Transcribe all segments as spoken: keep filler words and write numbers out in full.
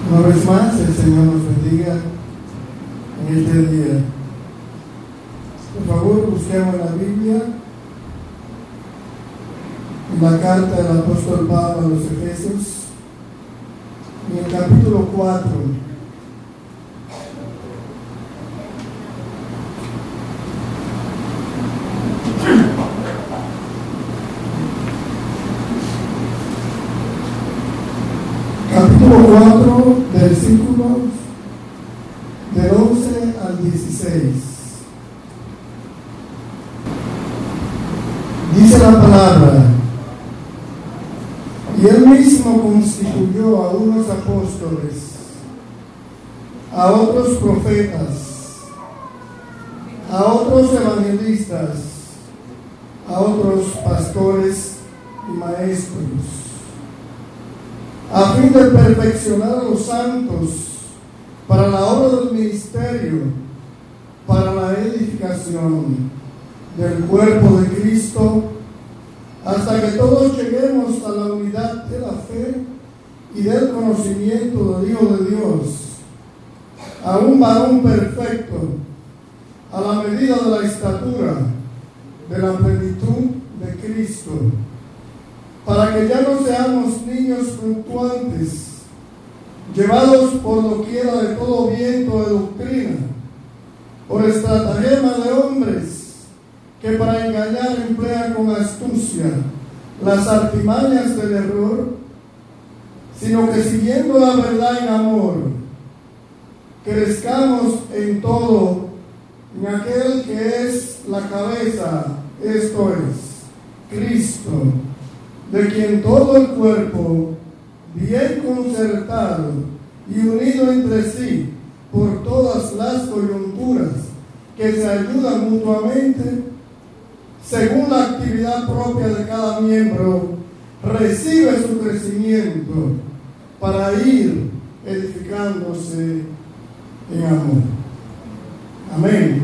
Una vez más, el Señor nos bendiga en este día. Por favor, busquemos en la Biblia, en la carta del apóstol Pablo a los Efesios, en el capítulo cuatro. Capítulo cuatro, versículos del once al dieciséis. Dice la palabra: y él mismo constituyó a unos apóstoles, a otros profetas, a otros evangelistas, a otros pastores y maestros, a fin de perfeccionar a los santos para la obra del ministerio, para la edificación del cuerpo de Cristo, hasta que todos lleguemos a la unidad de la fe y del conocimiento del Hijo de Dios, a un varón perfecto, a la medida de la estatura de la plenitud de Cristo, para que ya no seamos niños fluctuantes, llevados por doquiera de todo viento de doctrina, por estratagema de hombres que para engañar emplean con astucia las artimañas del error, sino que siguiendo la verdad en amor, crezcamos en todo en aquel que es la cabeza, esto es, Cristo, de quien todo el cuerpo, bien concertado y unido entre sí por todas las coyunturas que se ayudan mutuamente, según la actividad propia de cada miembro, recibe su crecimiento para ir edificándose en amor. Amén.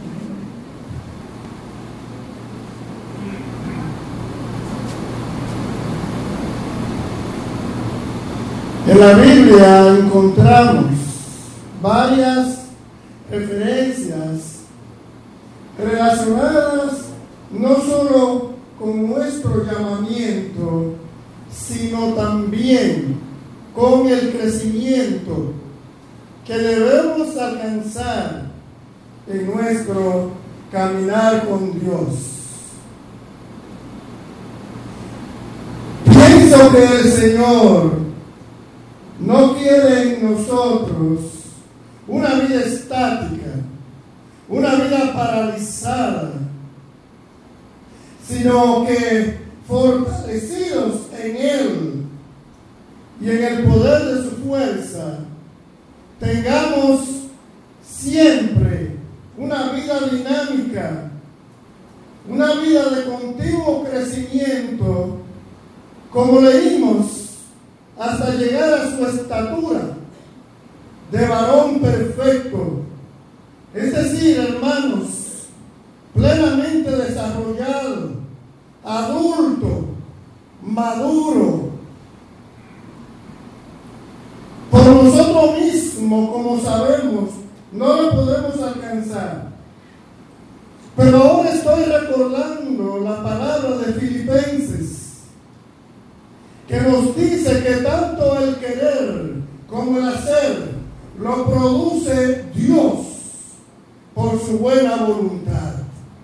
En la Biblia encontramos varias referencias relacionadas no solo con nuestro llamamiento, sino también con el crecimiento que debemos alcanzar en nuestro caminar con Dios. Pienso que el Señor no quiere en nosotros una vida estática, una vida paralizada, sino que fortalecidos en Él y en el poder de su fuerza, tengamos siempre una vida dinámica, una vida de continuo crecimiento, como leímos, hasta llegar a su estatura de varón perfecto, es decir, hermanos, plenamente desarrollado, adulto, maduro. Por nosotros mismos, como sabemos, no lo podemos alcanzar. Pero ahora estoy recordando la palabra de Filipenses, que nos dice que tanto el querer como el hacer lo produce Dios por su buena voluntad.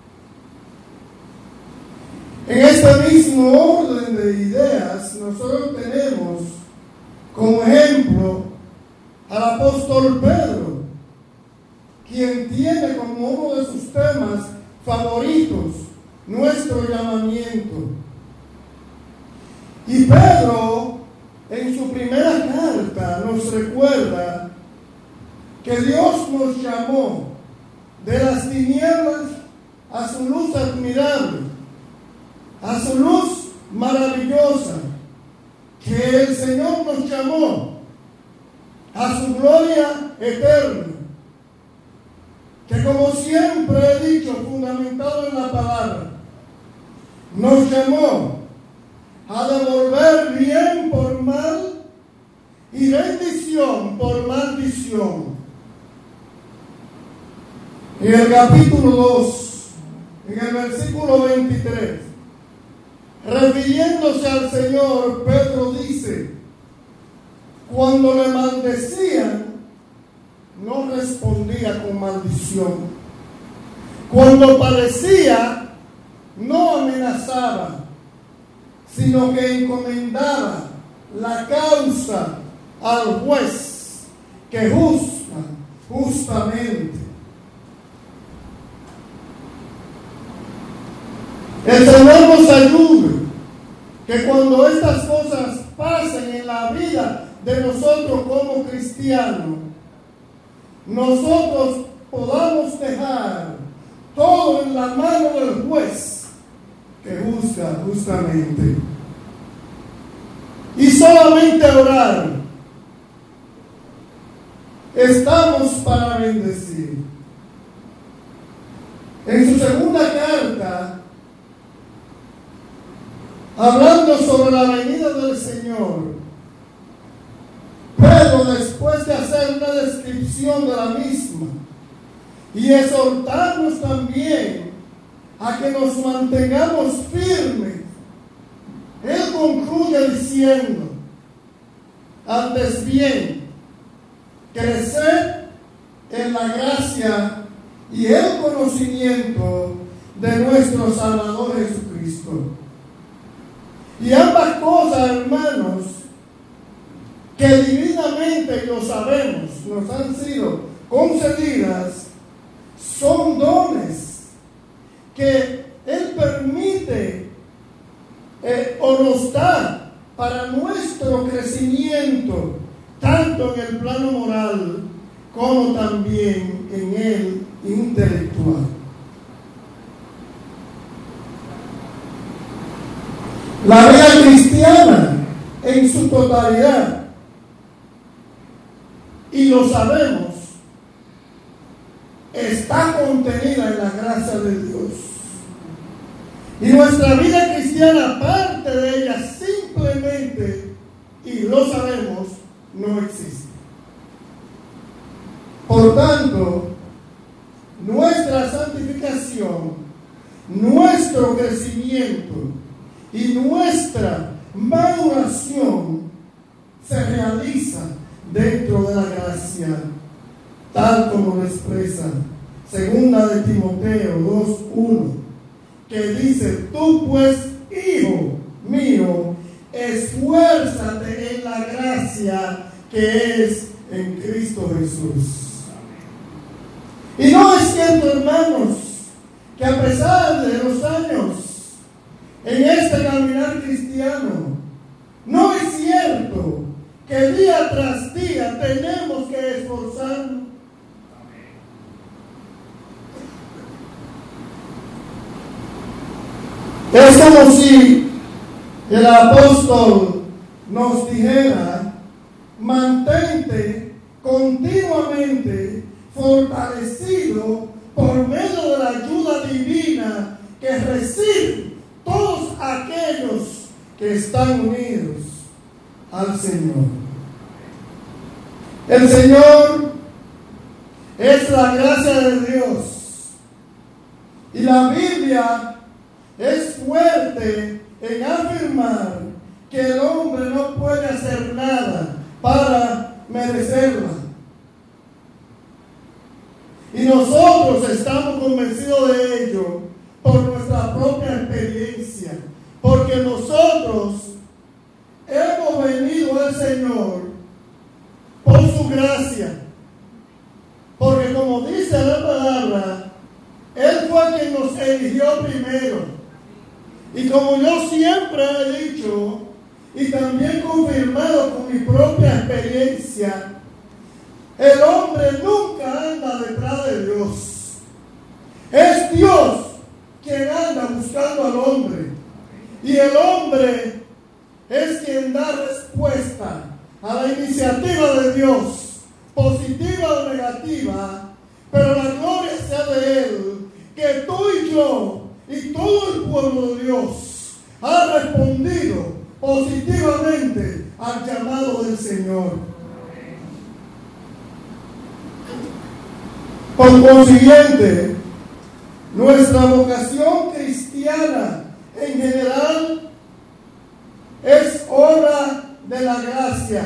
En este mismo orden de ideas, nosotros tenemos como ejemplo al apóstol Pedro, quien tiene como uno de sus temas favoritos nuestro llamamiento. Y Pedro, en su primera carta, nos recuerda que Dios nos llamó de las tinieblas a su luz admirable, a su luz maravillosa, que el Señor nos llamó a su gloria eterna, que como siempre he dicho, fundamentado en la palabra, nos llamó a devolver bien por mal y bendición por maldición. En el capítulo dos, en el versículo veintitrés, refiriéndose al Señor, Pedro dice: cuando le maldecían, no respondía con maldición. Cuando padecía, no amenazaba, sino que encomendaba la causa al juez que juzga justamente. El Señor nos ayude que cuando estas cosas pasen en la vida de nosotros como cristianos, nosotros podamos dejar todo en la mano del juez que juzga justamente. Y solamente orar. Estamos para bendecir. En su segunda carta, hablando sobre la venida del Señor, Pedro, después de hacer una descripción de la misma y exhortarnos también a que nos mantengamos firmes, él concluye diciendo: antes bien, crecer en la gracia y el conocimiento de nuestro Salvador Jesucristo. Y ambas cosas, hermanos, que divinamente, lo sabemos, nos han sido concedidas, son dones que Él permite eh, o nos da para nuestro crecimiento, tanto en el plano moral como también en el intelectual. La vida cristiana en su totalidad, y lo sabemos, está contenida en la gracia de Dios. Y nuestra vida cristiana, parte de ella, simplemente, y lo sabemos, no existe. Por tanto, nuestra santificación, nuestro crecimiento y nuestra maduración se realiza dentro de la gracia, tal como lo expresa segunda de Timoteo dos uno, que dice: tú pues, hijo mío, esfuérzate en la gracia que es en Cristo Jesús. Y no es cierto, hermanos, que a pesar de los años en este caminar cristiano, no es cierto que día tras día tenemos que esforzarnos. Es como si el apóstol nos dijera: mantente continuamente fortalecido por medio de la ayuda divina que reciben todos aquellos que están unidos al Señor. El Señor es la gracia de Dios, y la Biblia es fuerte en afirmar que el hombre no puede hacer nada para merecerla. Y nosotros estamos convencidos de ello por nuestra propia experiencia, porque nosotros hemos venido al Señor por su gracia, porque como dice la palabra, Él fue quien nos eligió primero. Y como yo siempre he dicho, y también confirmado con mi propia experiencia, el hombre nunca anda detrás de Dios. Es Dios quien anda buscando al hombre. Y el hombre es quien da respuesta a la iniciativa de Dios, positiva o negativa, pero la gloria sea de Él, que tú y yo y todo el pueblo de Dios ha respondido positivamente al llamado del Señor. Por consiguiente, nuestra vocación cristiana en general es obra de la gracia.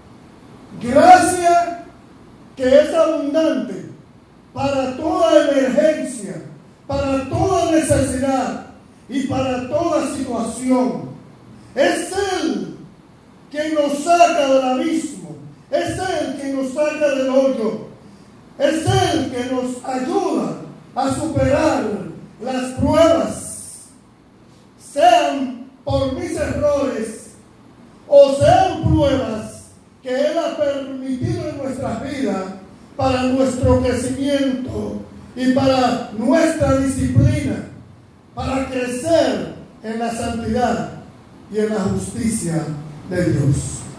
Gracia que es abundante para toda emergencia, para toda necesidad y para toda situación. Es Él quien nos saca del abismo, es Él quien nos saca del hoyo, es Él que nos ayuda a superar las pruebas, sean por mis errores o sean pruebas que Él ha permitido en nuestras vidas para nuestro crecimiento y para nuestra disciplina, para crecer en la santidad y en la justicia de Dios.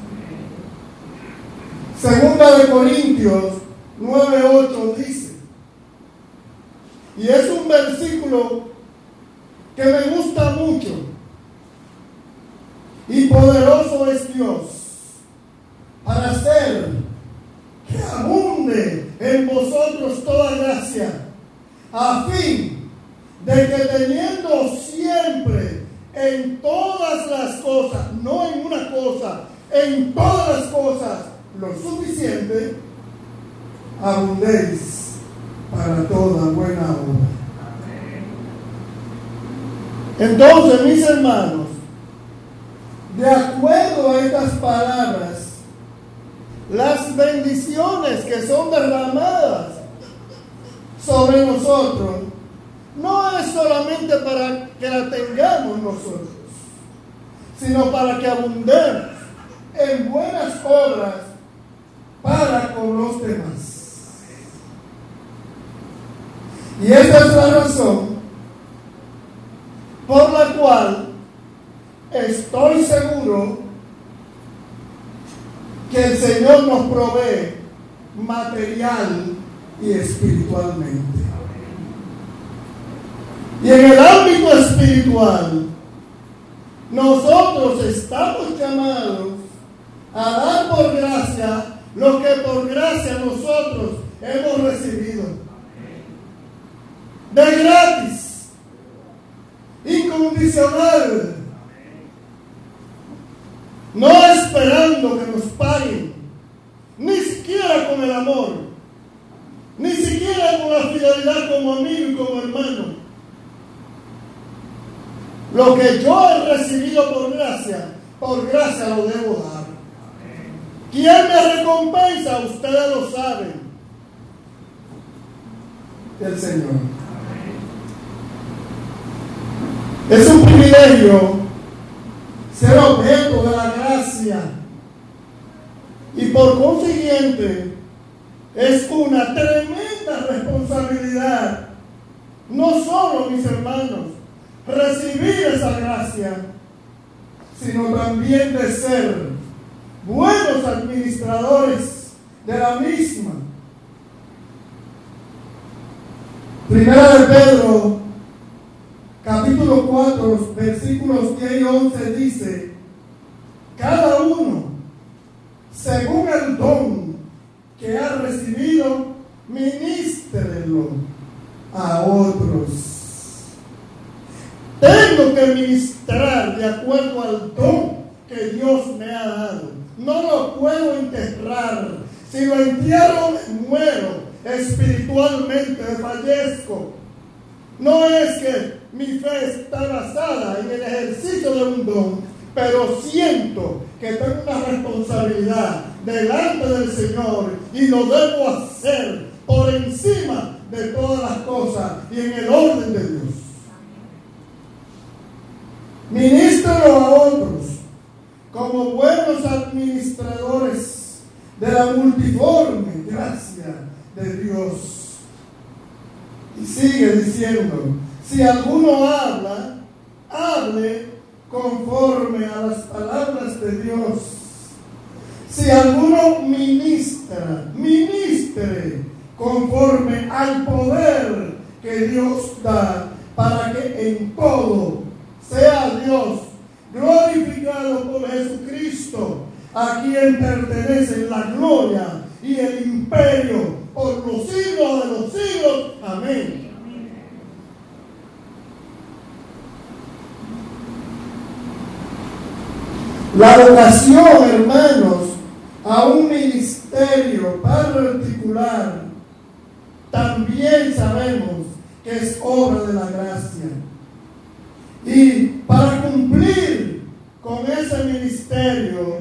Segunda de Corintios nueve ocho dice, y es un versículo que me gusta mucho, y poderoso es Dios para hacer que abunde en vosotros toda gracia, a fin de que teniendo siempre en todas las cosas, no en una cosa, en todas las cosas lo suficiente, abundéis para toda buena obra. Entonces, mis hermanos, de acuerdo a estas palabras, las bendiciones que son derramadas sobre nosotros no es solamente para que la tengamos nosotros, sino para que abundemos en buenas obras para con los demás. Y esta es la razón por la cual estoy seguro que el Señor nos provee material y espiritualmente. Y en el ámbito espiritual, nosotros estamos llamados a dar por gracia lo que por gracia nosotros hemos recibido. De gratis, incondicional, no esperando que nos paguen, ni siquiera con el amor, ni siquiera con la fidelidad como amigo y como hermano. Lo que yo he recibido por gracia, por gracia lo debo dar. ¿Quién me recompensa? Ustedes lo saben. El Señor. Es un privilegio ser objeto de la gracia y por consiguiente es una tremenda responsabilidad, no solo, mis hermanos, recibir esa gracia, sino también de ser buenos administradores de la misma. Primera de Pedro capítulo cuatro, versículos diez y once dice, cada uno, según el don que ha recibido, ministrelo a otros. Tengo que ministrar de acuerdo al don que Dios me ha dado. No lo puedo enterrar. Si lo entierro, me muero. Espiritualmente me fallezco. No es que mi fe está basada en el ejercicio de un don, pero siento que tengo una responsabilidad delante del Señor y lo debo hacer por encima de todas las cosas y en el orden de Dios. Ministralo a otros como buenos administradores de la multiforme gracia de Dios. Y sigue diciendo, si alguno habla, hable conforme a las palabras de Dios. Si alguno ministra, ministre conforme al poder que Dios da, para que en todo sea Dios glorificado por Jesucristo, a quien pertenece la gloria y el imperio por los siglos de los siglos. Amén. La vocación, hermanos, a un ministerio particular, también sabemos que es obra de la gracia. Y para cumplir con ese ministerio,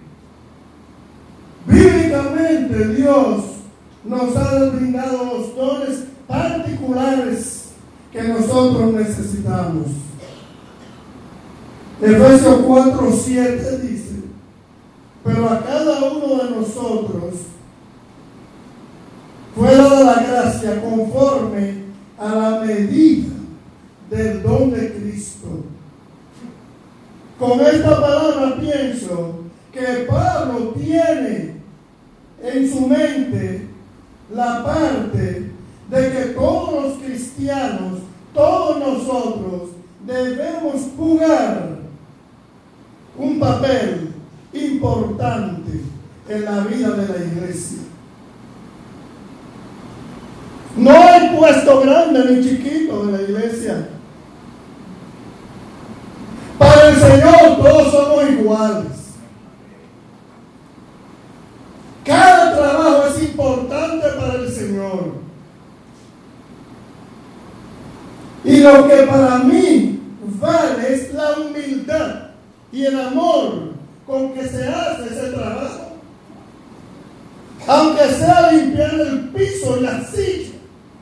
bíblicamente Dios nos ha brindado los dones particulares que nosotros necesitamos. Efesios cuatro siete dice: pero a cada uno de nosotros fue dada la gracia conforme a la medida del don de Cristo. Con esta palabra pienso que Pablo tiene en su mente la parte de que todos los cristianos, todos nosotros, debemos jugar un papel importante en la vida de la iglesia. No hay puesto grande ni chiquito de la iglesia. Para el Señor todos somos iguales. Cada trabajo es importante para el Señor. Y lo que para mí vale es la humildad y el amor con que se hace ese trabajo. Aunque sea limpiar el piso y la silla,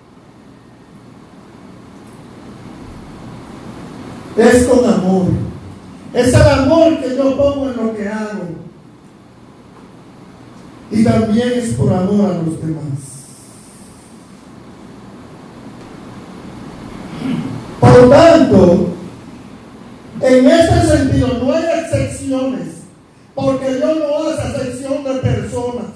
es con amor. Es el amor que yo pongo en lo que hago. Y también es por amor a los demás. Por tanto, en este sentido no hay excepciones, porque Dios no hace excepción de personas.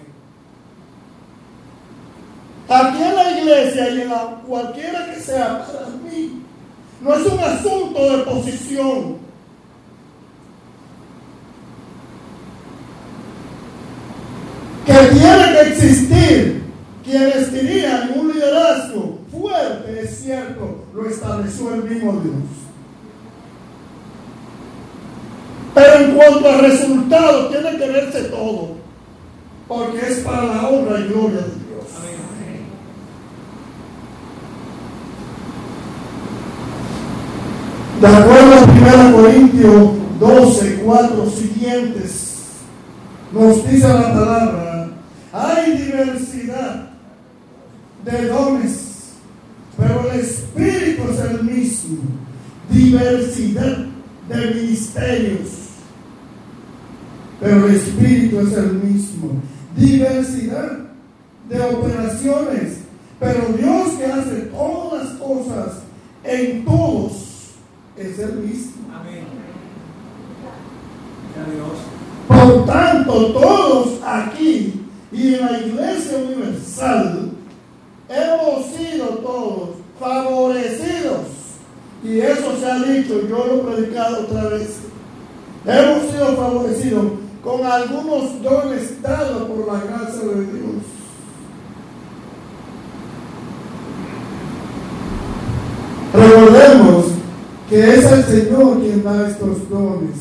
Aquí en la iglesia y en la, cualquiera que sea, para mí, no es un asunto de posición. Que tiene que existir quienes dirían un liderazgo fuerte, es cierto, lo estableció el mismo Dios. Pero en cuanto a resultados, tiene que verse todo, porque es para la honra y gloria de Dios. Amén. De acuerdo a primera Corintios doce, cuatro siguientes, nos dice la palabra: hay diversidad de dones, pero el Espíritu es el mismo. Diversidad de ministerios, pero el Espíritu es el mismo. Diversidad de operaciones, pero Dios que hace todas las cosas en todos es el mismo. Amén. Por tanto, todos aquí y en la Iglesia Universal hemos sido todos favorecidos. Y eso se ha dicho, yo lo he predicado otra vez. Hemos sido favorecidos con algunos dones dados por la gracia de Dios. Recordemos que es el Señor quien da estos dones,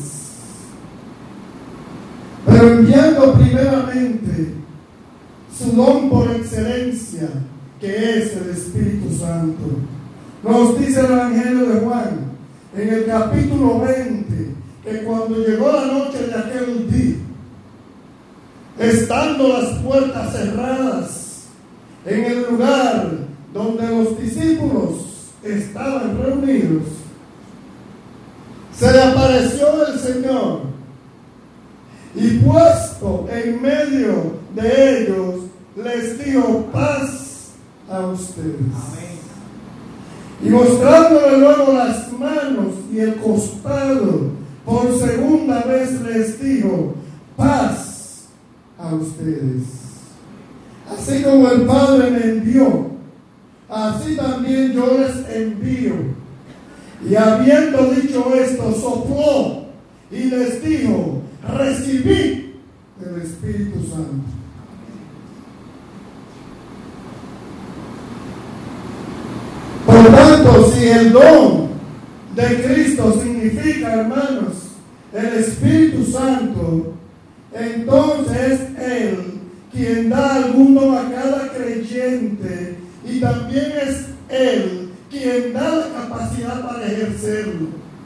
pero enviando primeramente su don por excelencia, que es el Espíritu Santo. Nos dice el Evangelio de Juan, en el capítulo veinte, que cuando llegó la noche de aquel día, estando las puertas cerradas en el lugar donde los discípulos estaban reunidos, se le apareció el Señor y puesto en medio de ellos les dijo: paz a ustedes. Amén. Y mostrándole luego las manos y el costado, por segunda vez les dijo: paz a ustedes. Así como el Padre me envió, así también yo les envío. Y habiendo dicho esto, sopló y les dijo: recibid el Espíritu Santo. Por tanto, si el don de Cristo significa, hermanos, el Espíritu Santo, entonces es Él quien da algún don a cada creyente, y también es Él quien da la capacidad para ejercerlo.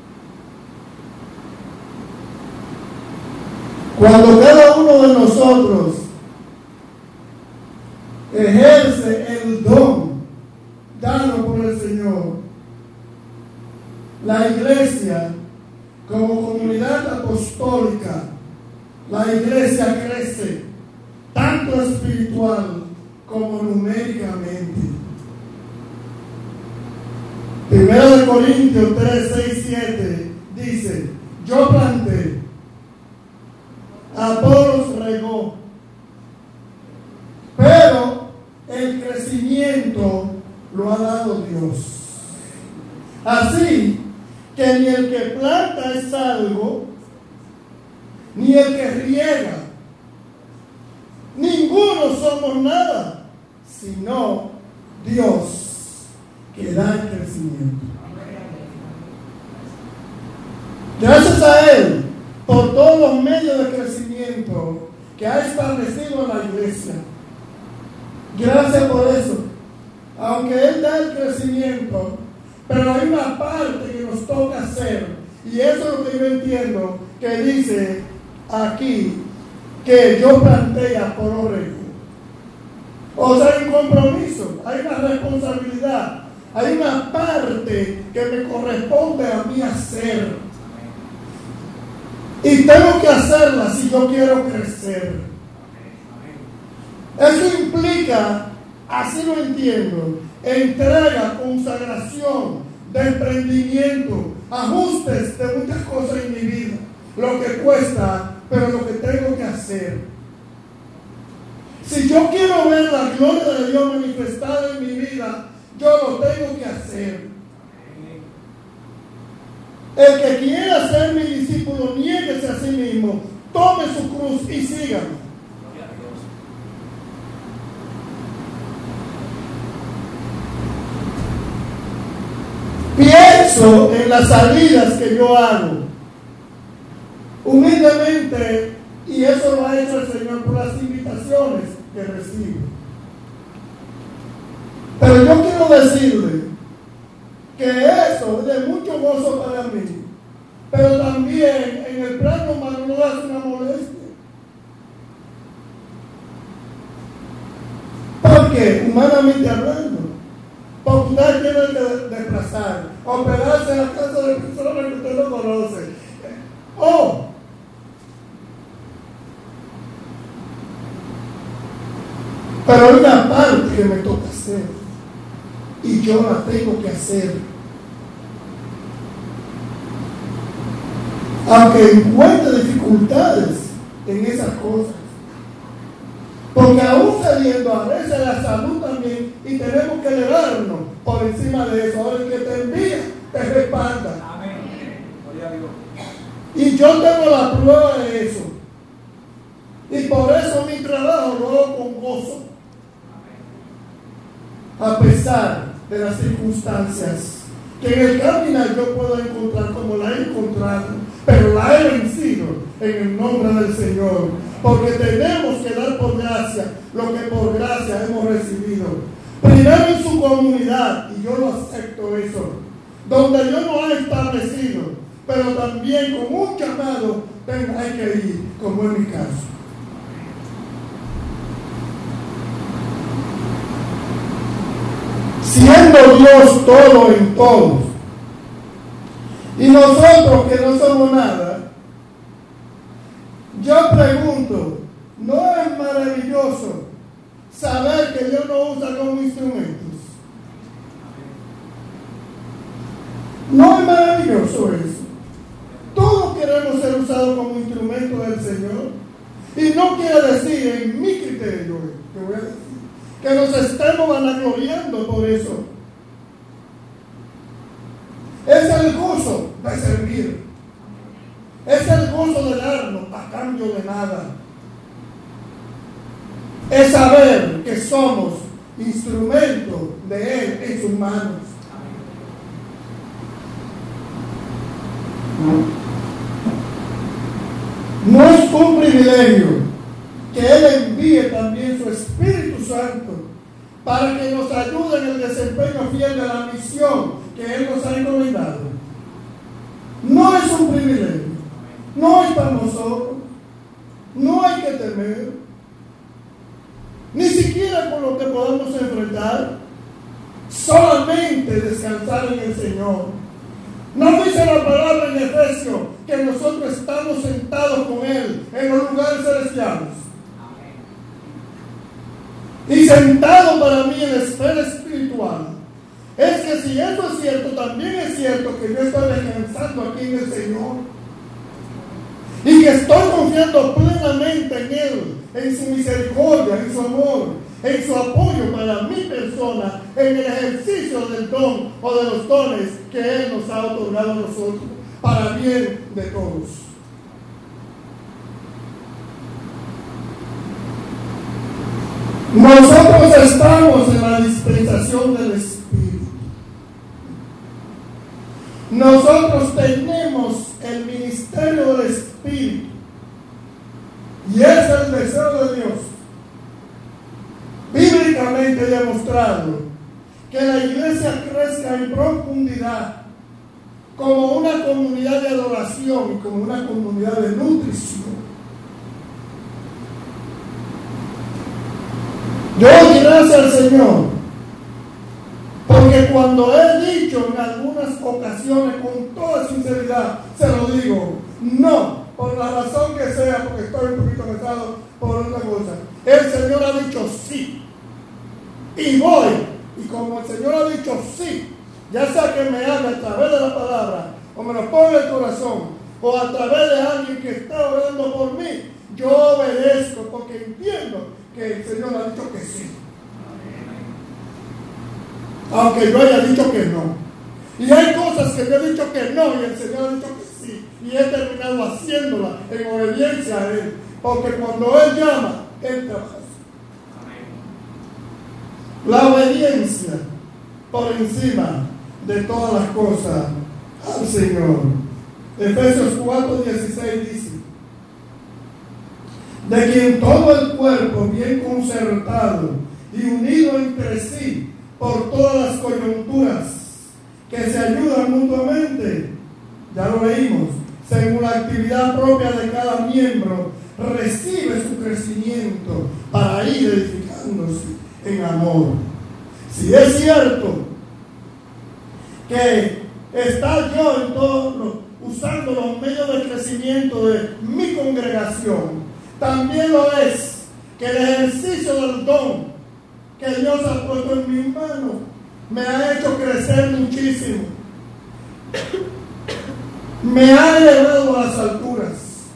Cuando cada uno de nosotros ejerce el don dado por el Señor, la iglesia, como comunidad apostólica, la iglesia crece, tanto espiritual como numéricamente. Primero de Corintios tres, seis, siete dice: yo planté, Apolos regó, pero el crecimiento lo ha dado Dios. Así que ni el que planta es algo, ni el que riega, ninguno somos nada, sino Dios que da el crecimiento. Gracias a Él por todos los medios de crecimiento que ha establecido en la iglesia. Gracias por eso. Aunque Él da el crecimiento, pero hay una parte que nos toca hacer, y eso es lo que yo entiendo que dice aquí, que yo planté a Apolo regó. O sea, hay un compromiso, hay una responsabilidad, hay una parte que me corresponde a mí hacer, y tengo que hacerla si yo quiero crecer. Eso implica, así lo entiendo, entrega, consagración, desprendimiento, ajustes de muchas cosas en mi vida, lo que cuesta, pero lo que tengo que hacer. Si yo quiero ver la gloria de Dios manifestada en mi vida, yo lo tengo que hacer. El que quiera ser mi discípulo, niéguese a sí mismo, tome su cruz y sígame. Pienso en las salidas que yo hago, humildemente, y eso lo ha hecho el Señor por las invitaciones que recibo. Pero yo quiero decirle que eso es de mucho gozo para mí, pero también en el plano humano no es una molestia. Porque, humanamente hablando, porque usted tiene que desplazar, operarse en la casa de personas que usted no conoce. Oh, pero hay una parte que me toca hacer, y yo la tengo que hacer. Aunque encuentre dificultades en esas cosas. Porque aún saliendo a veces la salud también, y tenemos que elevarnos por encima de eso. Ahora el que te envía, te respalda. Amén. Y yo tengo la prueba de eso. Y por eso mi trabajo lo hago con gozo. A pesar de las circunstancias que en el caminar yo puedo encontrar como la he encontrado, pero la he vencido en el nombre del Señor, porque tenemos que dar por gracia lo que por gracia hemos recibido. Primero en su comunidad, y yo lo acepto eso, donde Dios nos ha establecido, pero también con un llamado hay que ir, como en mi caso. Siendo Dios todo en todos, y nosotros que no somos nada, yo pregunto, ¿no es maravilloso saber que Dios nos usa como instrumentos? ¿No es maravilloso eso? Todos queremos ser usados como instrumentos del Señor, y no quiere decir, en mi criterio, que voy a decir, que nos estemos vanagloriando por eso. Es el gozo de servir. Es el es saber que somos instrumento de Él en sus manos. No es un privilegio que Él envíe también su Espíritu Santo para que nos ayude en el desempeño fiel de la misión que Él nos ha encomendado. No es un privilegio, no es para nosotros, no hay que temer, ni siquiera por lo que podamos enfrentar, solamente descansar en el Señor. No dice la palabra en Efesios que nosotros estamos sentados con Él en los lugares celestiales. Y sentado para mí en la esfera espiritual. Es que si eso es cierto, también es cierto que yo estoy descansando aquí en el Señor. Y que estoy confiando plenamente en Él, en su misericordia, en su amor, en su apoyo para mi persona, en el ejercicio del don o de los dones que Él nos ha otorgado a nosotros, para bien de todos. Nosotros estamos en la dispensación del Espíritu. Nosotros tenemos el ministerio del Espíritu. Y es el deseo de Dios. Bíblicamente demostrado que la iglesia crezca en profundidad como una comunidad de adoración y como una comunidad de nutrición. Yo doy gracias al Señor, porque cuando he dicho en algunas ocasiones con toda sinceridad, se lo digo, no, por la razón que sea, porque estoy un poquito cansado por otra cosa. El Señor ha dicho sí, y voy, y como el Señor ha dicho sí, ya sea que me hable a través de la palabra, o me lo ponga en el corazón, o a través de alguien que está orando por mí, yo obedezco, porque entiendo que el Señor ha dicho que sí. Aunque yo haya dicho que no. Y hay cosas que yo he dicho que no y el Señor ha dicho que sí. Y he terminado haciéndola en obediencia a Él. Porque cuando Él llama, Él trabaja. La obediencia por encima de todas las cosas al Señor. Efesios cuatro dieciséis dice: de quien todo el cuerpo bien concertado y unido entre sí por todas las coyunturas que se ayudan mutuamente, ya lo leímos, según la actividad propia de cada miembro, recibe su crecimiento para ir edificándose en amor. Si es cierto que está yo en todo, usando los medios de crecimiento de mi congregación, también lo es que el ejercicio del don que Dios ha puesto en mis manos me ha hecho crecer muchísimo. Me ha elevado a las alturas.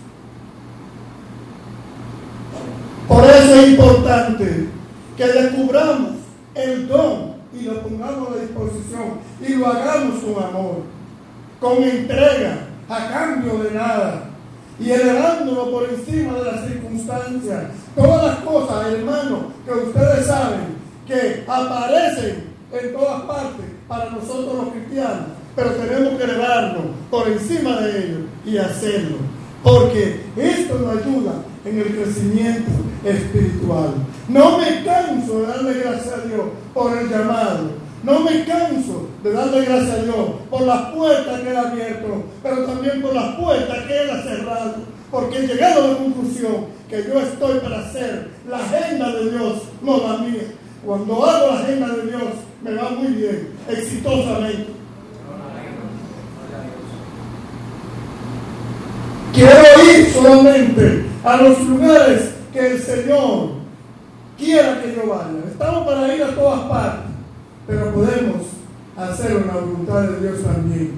Por eso es importante que descubramos el don y lo pongamos a la disposición y lo hagamos con amor, con entrega, a cambio de nada, y elevándolo por encima de las circunstancias. Todas las cosas, hermanos, que ustedes saben que aparecen en todas partes para nosotros los cristianos, pero tenemos que elevarnos por encima de ellos y hacerlo, porque esto nos ayuda en el crecimiento espiritual. No me canso de darle gracias a Dios por el llamado. No me canso de darle gracias a Dios por las puertas que Él ha abierto, pero también por las puertas que Él ha cerrado, porque he llegado a la conclusión que yo estoy para hacer la agenda de Dios, no la mía. Cuando hago la agenda de Dios, me va muy bien, exitosamente. Quiero ir solamente a los lugares que el Señor quiera que yo vaya. Estamos para ir a todas partes, pero podemos hacer una voluntad de Dios también.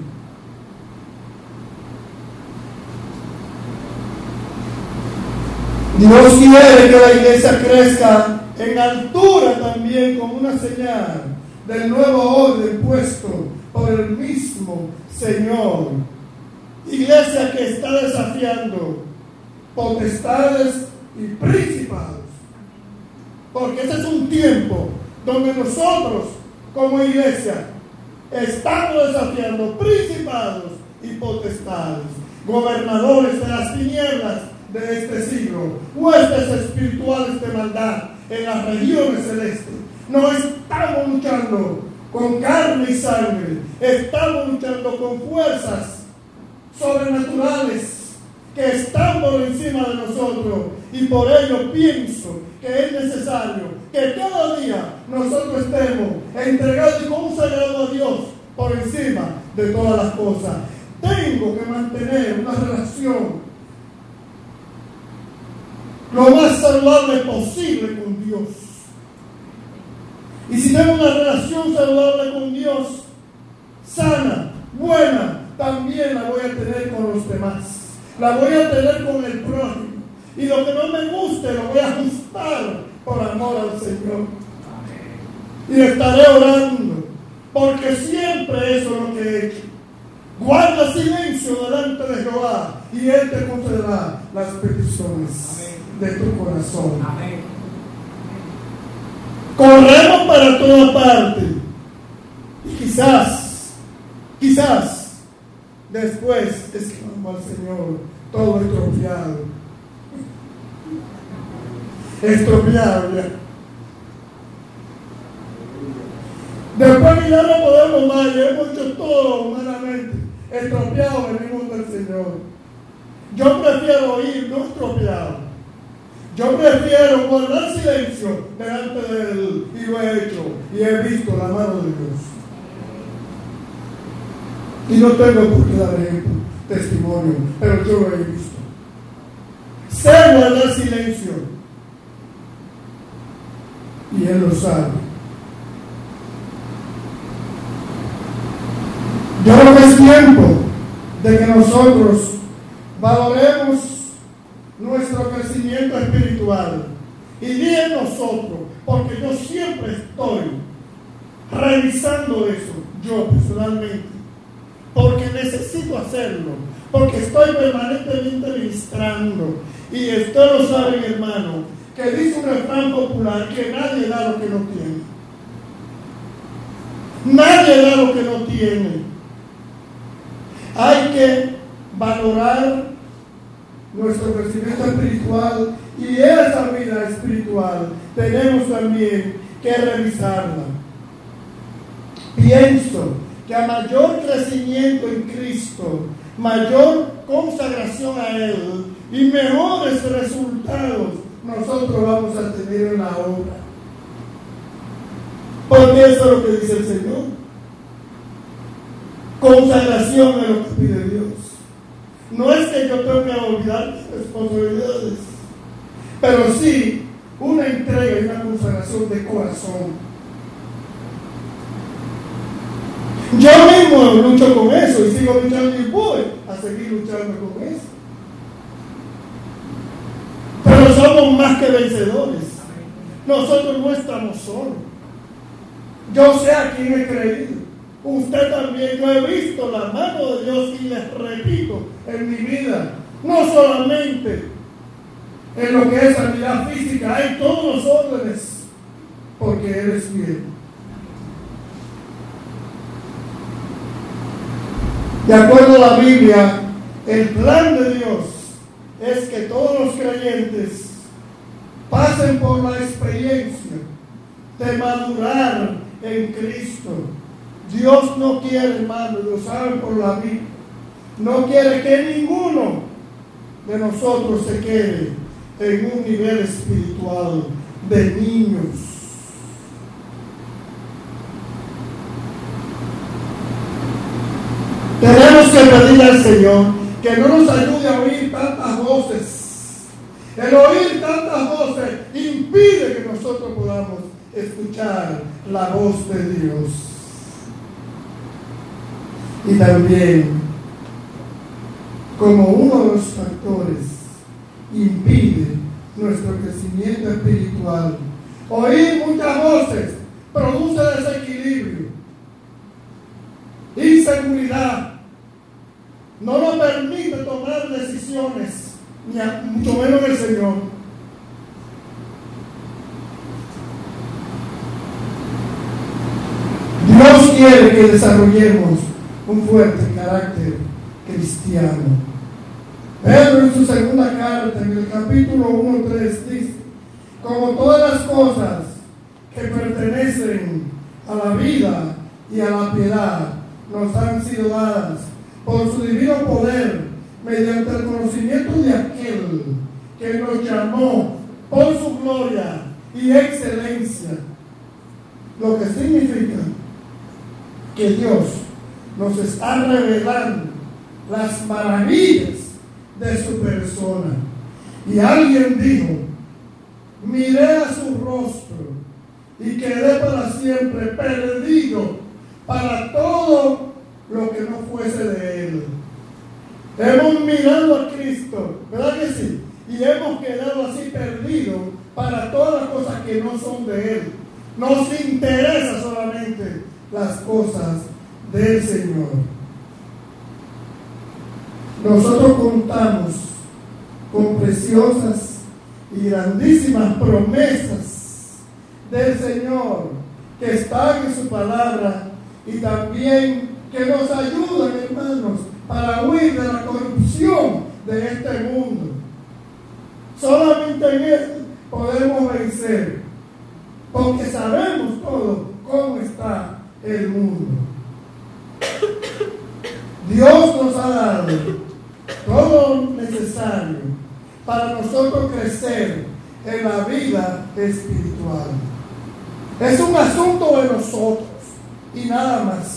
Dios quiere que la iglesia crezca en altura también, como una señal del nuevo orden puesto por el mismo Señor. Iglesia que está desafiando potestades y principados. porque ese es un tiempo donde nosotros, como iglesia, estamos desafiando principados y potestades, gobernadores de las tinieblas de este siglo, huestes espirituales de maldad en las regiones celestes. No estamos luchando con carne y sangre, estamos luchando con fuerzas sobrenaturales que están por encima de nosotros, y por ello pienso que es necesario que cada día nosotros estemos entregados y consagrados a Dios por encima de todas las cosas. Tengo que mantener una relación lo más saludable posible con Dios. Y si tengo una relación saludable con Dios, sana, buena, también la voy a tener con los demás. La voy a tener con el prójimo. Y lo que no me guste lo voy a ajustar por amor al Señor. Y estaré orando, porque siempre eso es lo que he hecho. Guarda silencio delante de Jehová y Él te concederá las peticiones de tu corazón. Amén. Corremos para toda parte. Y quizás, quizás, después exclamamos al Señor, todo estropeado. Estropeado ya. Después que ya no podemos más, ya hemos hecho todo humanamente. Estropeado venimos del Señor. Yo prefiero ir no estropeado. Yo prefiero guardar silencio delante de Él, y lo he hecho, y he visto la mano de Dios. Y no tengo por qué dar ejemplo, testimonio, pero yo lo he visto. Sé guardar silencio, y Él lo sabe. Yo creo que es tiempo de que nosotros valoremos nuestro crecimiento espiritual. Y di en nosotros, porque yo siempre estoy revisando eso, yo personalmente, porque necesito hacerlo, porque estoy permanentemente ministrando. Y esto lo saben, hermano, que dice un refrán popular que nadie da lo que no tiene. Nadie da lo que no tiene. Hay que valorar nuestro crecimiento espiritual, y esa vida espiritual tenemos también que revisarla. Pienso que a mayor crecimiento en Cristo, mayor consagración a Él y mejores resultados nosotros vamos a tener en la obra. Porque eso es lo que dice el Señor. Consagración es lo que pide Dios. No es que yo tenga que olvidar mis responsabilidades, pero sí una entrega y una consagración de corazón. Yo mismo lucho con eso y sigo luchando, y voy a seguir luchando con eso. Pero somos más que vencedores. Nosotros no estamos solos. Yo sé a quién he creído. Usted también. Yo he visto la mano de Dios, y les repito, en mi vida, no solamente en lo que es sanidad física, hay todos los órdenes, porque Él es fiel. De acuerdo a la Biblia, el plan de Dios es que todos los creyentes pasen por la experiencia de madurar en Cristo. Dios no quiere, hermano, lo saben por la Biblia, no quiere que ninguno de nosotros se quede en un nivel espiritual de niños. Tenemos que pedirle al Señor que no nos ayude a oír tantas voces. El oír tantas voces impide que nosotros podamos escuchar la voz de Dios. Y también, como uno de los factores, impide nuestro crecimiento espiritual, oír muchas voces produce desequilibrio, inseguridad, no nos permite tomar decisiones, ni a, mucho menos el Señor. quiere que desarrollemos un fuerte carácter cristiano. Pedro en su segunda carta, en el capítulo uno tres, dice: como todas las cosas que pertenecen a la vida y a la piedad nos han sido dadas por su divino poder, mediante el conocimiento de aquel que nos llamó por su gloria y excelencia. Lo que significa que Dios nos está revelando las maravillas de su persona. Y alguien dijo: miré a su rostro y quedé para siempre perdido para todo lo que no fuese de Él. Hemos mirado a Cristo, ¿verdad que sí? Y hemos quedado así perdidos para todas las cosas que no son de Él. Nos interesa solamente las cosas del Señor. Nosotros contamos con preciosas y grandísimas promesas del Señor que están en su palabra y también que nos ayudan, hermanos, para huir de la corrupción de este mundo. Solamente en Él podemos vencer, porque sabemos todo cómo está el mundo. Dios nos ha dado todo lo necesario para nosotros crecer en la vida espiritual. Es un asunto de nosotros y nada más.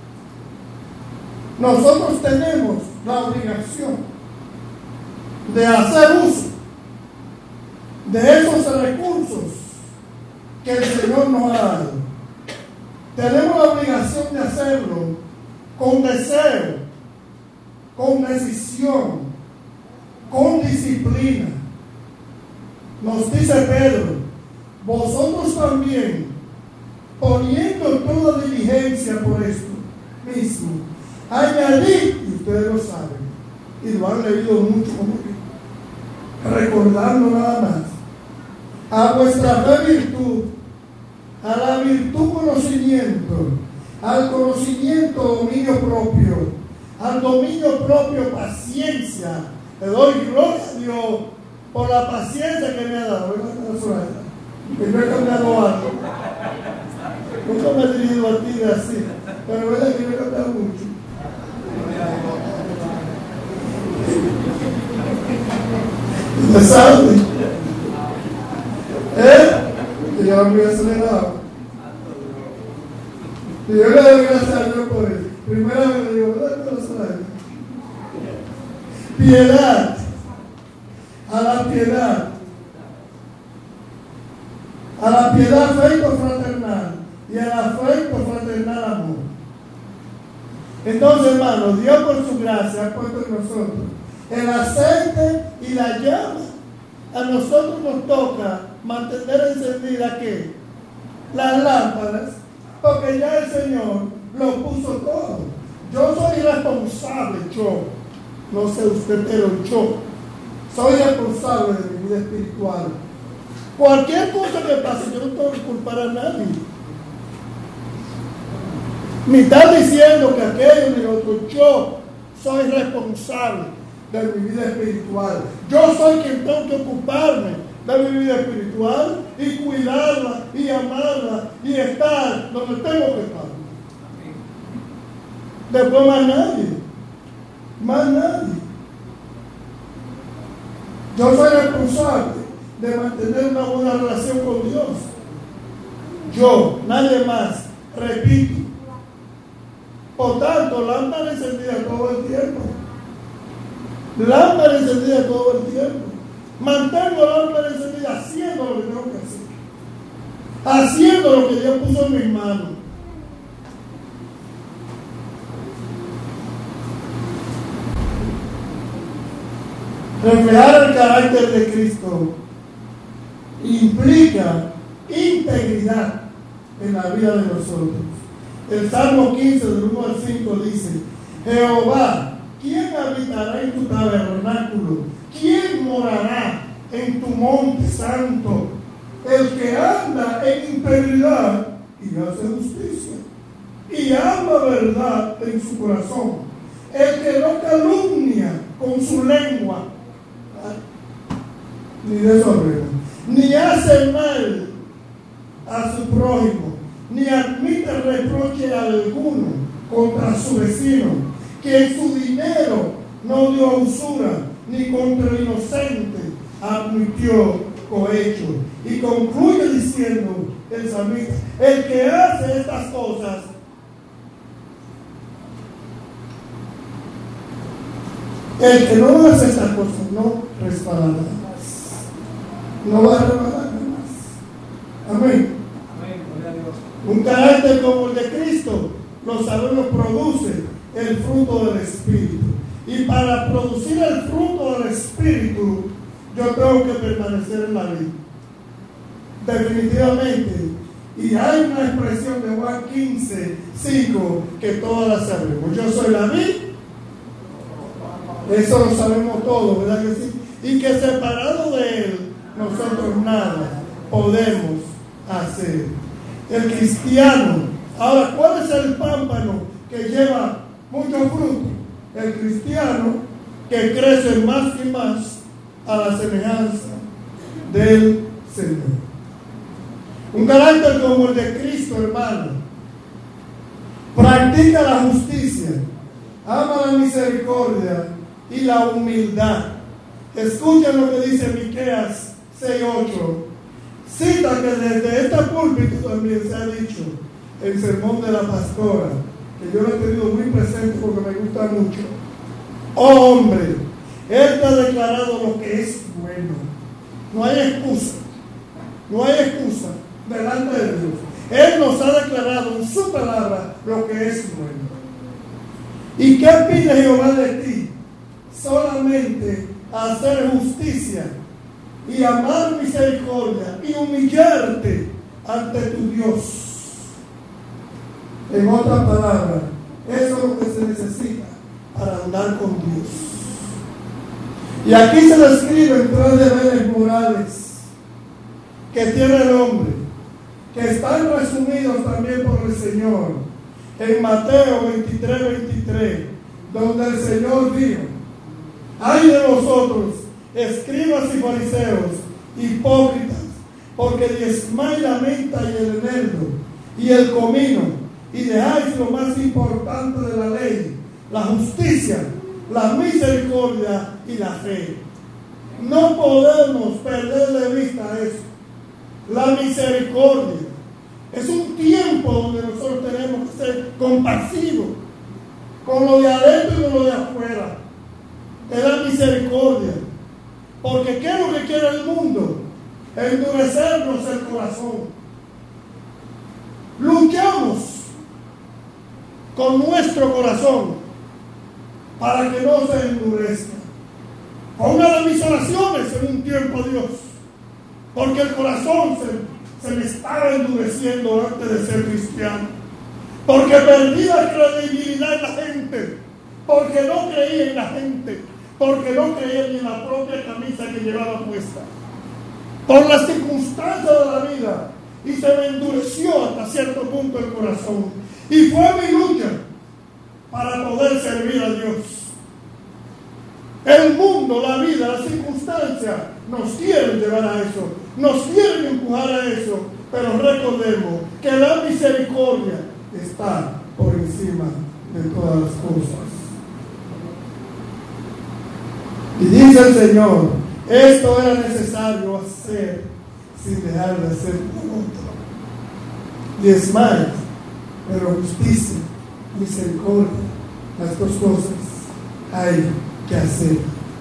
Nosotros tenemos la obligación de hacer uso de esos recursos que el Señor nos ha dado. Tenemos la obligación de hacerlo con deseo, con decisión, con disciplina. Nos dice Pedro: vosotros también, poniendo toda diligencia por esto mismo, añadid, y ustedes lo saben, y lo han leído mucho como que, recordando nada más, a vuestra fe virtud, a la virtud conocimiento, al conocimiento dominio propio, al dominio propio paciencia. Le doy gloria a Dios por la paciencia que me ha dado. Que me he cambiado algo. Nunca me he dirigido a ti así, pero es verdad que me he cambiado mucho. ¿Usted sabe? ¿Eh? Que yo me he acelerado. Y yo le doy gracias a Dios por eso. Primera vez le digo: ¿verdad que lo sabe? Piedad. A la piedad. A la piedad afecto fraternal. Y al afecto fraternal amor. Entonces, hermanos, Dios por su gracia ha puesto en nosotros el aceite y la llama. A nosotros nos toca mantener encendida ¿qué? Las lámparas, porque ya el Señor lo puso todo. Yo soy responsable, yo, no sé usted, pero yo soy responsable de mi vida espiritual. Cualquier cosa que pase, yo no tengo que culpar a nadie. Ni está diciendo que aquello ni lo otro. Yo soy responsable de mi vida espiritual. Yo soy quien tengo que ocuparme de mi vida espiritual y cuidarla y amarla y estar donde tengo que estar. Después más nadie. Más nadie. Yo soy responsable de mantener una buena relación con Dios. Yo, nadie más. Repito. Por tanto, lámpara encendida todo el tiempo. Lámpara encendida todo el tiempo. Mantengo la lámpara encendida haciendo lo que tengo que hacer. Haciendo lo que Dios puso en mis manos. Reflejar el carácter de Cristo implica integridad en la vida de nosotros. El Salmo quince, del uno al cinco dice: Jehová, ¿quién habitará en tu tabernáculo? ¿Quién morará en tu monte santo? El que anda en integridad y hace justicia y ama verdad en su corazón, el que no calumnia con su lengua, ni de eso hablemos, ni hace mal a su prójimo, ni admite reproche alguno contra su vecino, que en su dinero no dio usura, ni contra el inocente admitió cohecho. Y concluye diciendo el salmista: el que hace estas cosas el que no hace estas cosas no resbalará más, no va a resbalar más. Amén. Un carácter como el de Cristo, lo sabemos, produce el fruto del Espíritu. Y para producir el fruto del Espíritu, yo tengo que permanecer en la vida. Definitivamente. Y hay una expresión de Juan quince, cinco, que todas la sabemos. Yo soy la vid, eso lo sabemos todos, ¿verdad que sí? Y que separado de Él, nosotros nada podemos hacer. El cristiano, ahora, ¿cuál es el pámpano que lleva mucho fruto? El cristiano que crece más y más a la semejanza del Señor. Un carácter como el de Cristo, hermano, practica la justicia, ama la misericordia y la humildad. Escuchen lo que dice Miqueas seis ocho. Cita que desde este púlpito también se ha dicho el sermón de la pastora, que yo lo he tenido muy presente porque me gusta mucho. Oh hombre, Él te ha declarado lo que es bueno. No hay excusa, no hay excusa delante de Dios. Él nos ha declarado en su palabra lo que es bueno. ¿Y qué pide Jehová de ti? Solamente hacer justicia y amar misericordia y humillarte ante tu Dios. En otras palabras, eso es lo que se necesita para andar con Dios. Y aquí se describen tres deberes morales que tiene el hombre, que están resumidos también por el Señor en Mateo veintitrés, veintitrés, donde el Señor dijo: ay de vosotros, escribas y fariseos, hipócritas, porque diezmáis la menta y el eneldo y el comino, y dejáis lo más importante de la ley, la justicia, la misericordia y la fe. No podemos perder de vista eso. La misericordia es un tiempo donde nosotros tenemos que ser compasivos con lo de adentro y con lo de afuera. Es la misericordia. Porque ¿qué es lo que quiere el mundo? Endurecernos el corazón. Luchamos con nuestro corazón para que no se endurezca. Fue una de mis oraciones en un tiempo a Dios, porque el corazón se, se me estaba endureciendo antes de ser cristiano, porque perdí la credibilidad en la gente, porque no creía en la gente, porque no creía ni en la propia camisa que llevaba puesta, por las circunstancias de la vida, y se me endureció hasta cierto punto el corazón. Y fue mi lucha para poder servir a Dios. El mundo, la vida, las circunstancias nos quieren llevar a eso, nos quieren empujar a eso, pero recordemos que la misericordia está por encima de todas las cosas. Y dice el Señor: esto era necesario hacer sin dejar de hacer por otro. Diezmar, pero justicia, misericordia, las dos cosas hay que hacer.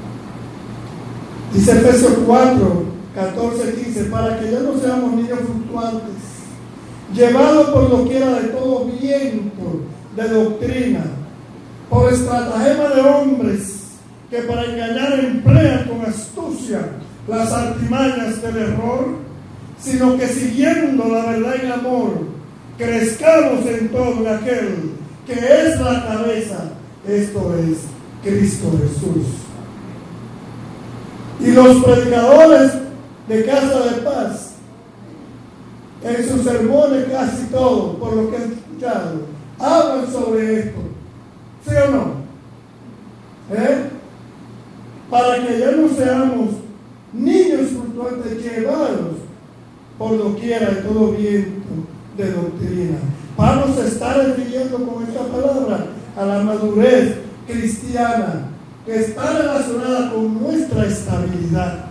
Dice Efesios cuatro, catorce, quince, para que ya no seamos niños fluctuantes, llevados por doquiera de todo viento de doctrina, por estratagema de hombres que para engañar emplean con astucia las artimañas del error, sino que siguiendo la verdad en amor, crezcamos en todo en aquel que es la cabeza, esto es Cristo Jesús. Y los predicadores de Casa de Paz, en sus sermones casi todos, por lo que he escuchado, hablan sobre esto. ¿Sí o no? ¿Eh? Para que ya no seamos niños fluctuantes llevados por doquiera de todo viento de doctrina. Pablo se está refiriendo con esta palabra a la madurez cristiana que está relacionada con nuestra estabilidad.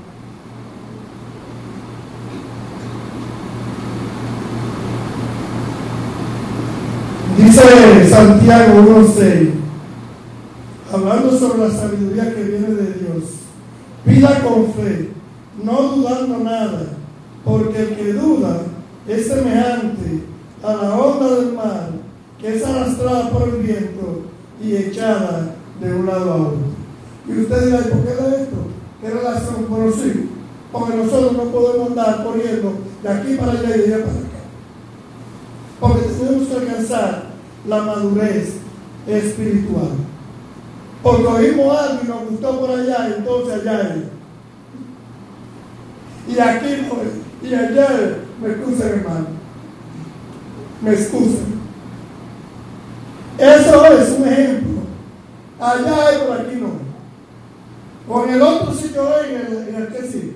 Dice Santiago uno seis, hablando sobre la sabiduría que viene de Dios: pida con fe, no dudando nada, porque el que duda es semejante a la onda del mar, que es arrastrada por el viento y echada de un lado a otro. Y usted dirá, ¿por qué de esto? ¿Qué relación? Bueno, sí, porque nosotros no podemos andar corriendo de aquí para allá y de allá para acá, porque tenemos que alcanzar la madurez espiritual. Porque oímos algo y nos gustó por allá, entonces allá es. Y aquí no, y allá, me excusan, hermano, me excusan. Eso es un ejemplo. Allá es, por aquí no. O en el otro sitio es, en el, en el que sí.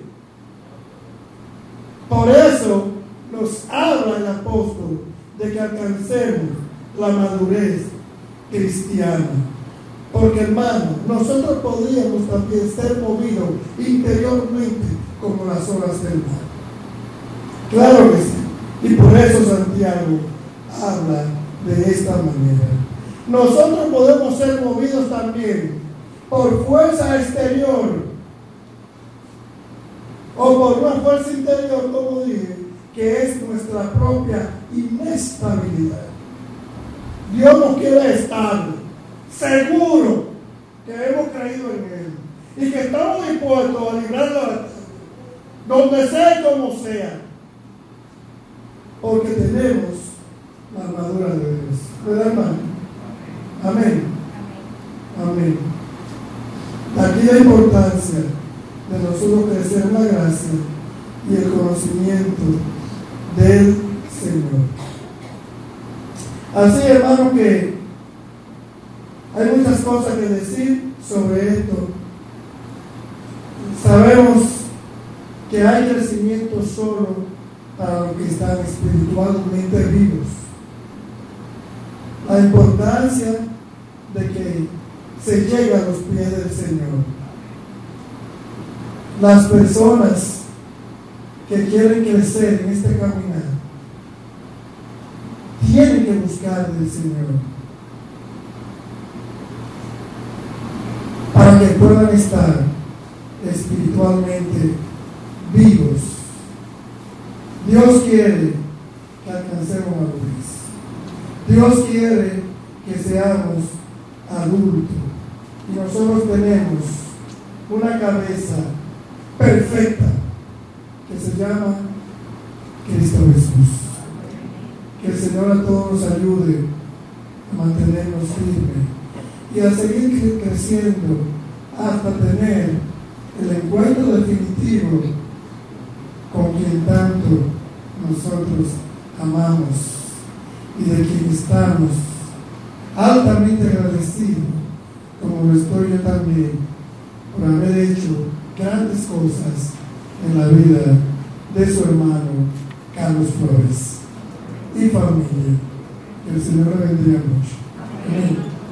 Por eso nos habla el apóstol de que alcancemos la madurez cristiana. Porque, hermano, nosotros podríamos también ser movidos interiormente como las olas del mar. Claro que sí. Y por eso Santiago habla de esta manera. Nosotros podemos ser movidos también por fuerza exterior o por una fuerza interior, como dije, que es nuestra propia inestabilidad. Dios nos quiere estable, seguro que hemos creído en Él y que estamos dispuestos a librar la batalla, donde sea y como sea, porque tenemos la armadura de Dios. ¿Verdad, hermano? Amén. Amén. Aquí la importancia de nosotros crecer en la gracia y el conocimiento del Señor. Así, hermano, que hay muchas cosas que decir sobre esto. Sabemos que hay crecimiento solo para los que están espiritualmente vivos. La importancia de que se llegue a los pies del Señor. Las personas que quieren crecer en este caminar tienen que buscar del Señor para que puedan estar espiritualmente vivos. Dios quiere que alcancemos madurez. Dios quiere que seamos adultos y nosotros tenemos una cabeza perfecta que se llama Cristo Jesús. Que el Señor a todos nos ayude a mantenernos firmes y a seguir creciendo hasta tener el encuentro definitivo con quien tanto nosotros amamos y de quien estamos altamente agradecidos, como lo estoy yo también, por haber hecho grandes cosas en la vida de su hermano Carlos Flores y familia. Que el Señor le bendiga mucho. Amén.